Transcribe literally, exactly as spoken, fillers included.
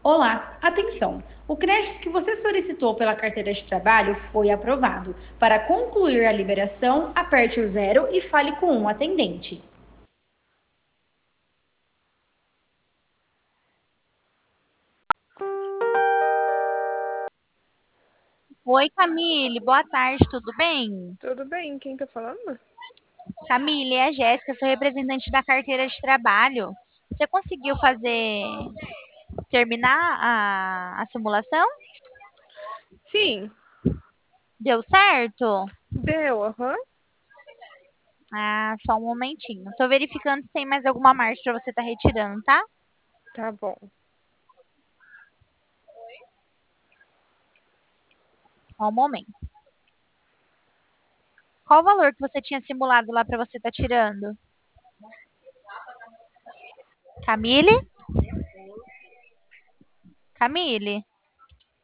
Olá, atenção! O crédito que você solicitou pela carteira de trabalho foi aprovado. Para concluir a liberação, aperte o zero e fale com um atendente. Oi, Camille, boa tarde, tudo bem? Tudo bem? Quem tá falando? Camille, é a Jéssica, sou representante da carteira de trabalho. Você conseguiu fazer, terminar a, a simulação? Sim, Deu certo? deu, aham. Ah, só um momentinho. Tô verificando se tem mais alguma marcha para você estar retirando, tá? Tá bom. Só um momento. Qual o valor que você tinha simulado lá para você estar tirando? Camille? Camille?